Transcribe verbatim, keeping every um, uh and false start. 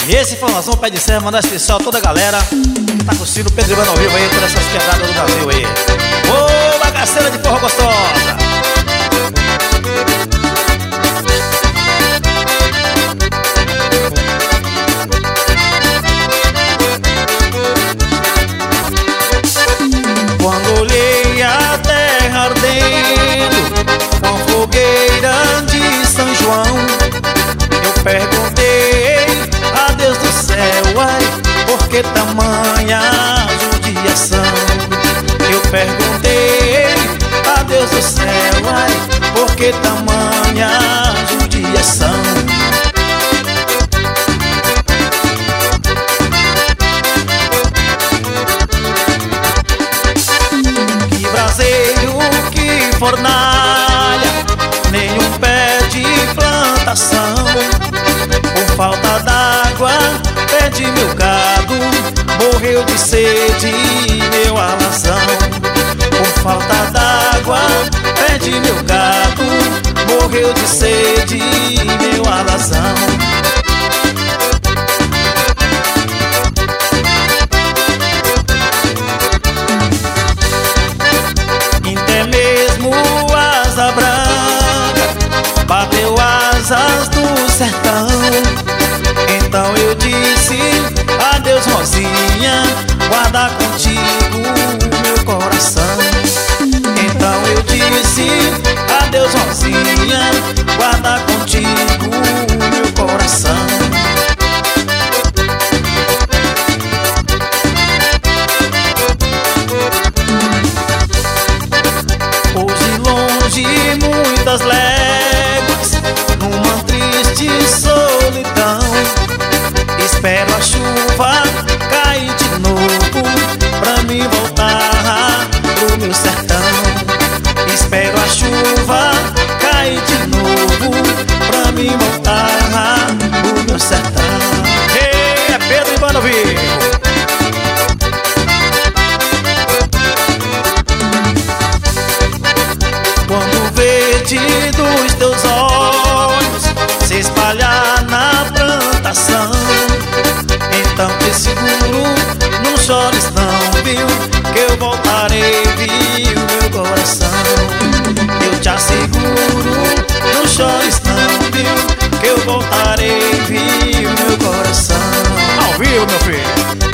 E esse foi o Nós Vamos Pé de Serra, mandar especial a toda a galera que tá curtindo o Pedro e Banda ao vivo aí, por essas quebradas do Brasil aí. Ô, bagaceira de forró gostosa! Quando olhei a terra ardendo com fogueira de São João, eu perguntei a Deus do céu, ai, por que tamanha judiação? Eu perguntei a Deus do céu, ai, por que tamanha judiação? Que braseiro, que fornalha, nenhum pé de plantação. Por falta d'água, perdi meu gado, morreu de sede meu alazão. Por falta d'água, perdi meu gado, morreu de sede meu alazão. Até mesmo asa branca bateu asas do sertão. Então eu disse adeus, Rosinha, guarda contigo meu coração. Então eu disse adeus, Rosinha, guarda contigo meu coração. Hoje longe muitas léguas, numa triste solidão, espero a chuva cair de novo pra me voltar pro meu sertão. Espero a chuva cair de novo pra me voltar pro meu sertão. Ei, é Pedro e Banda ao vivo. Quando o verde dos teus olhos se espalhar na plantação, então te seguro, não chores não, viu, que eu voltarei, viu, meu coração. Eu te asseguro, não chores não, viu, que eu voltarei, viu, meu coração. Ao vivo, meu filho.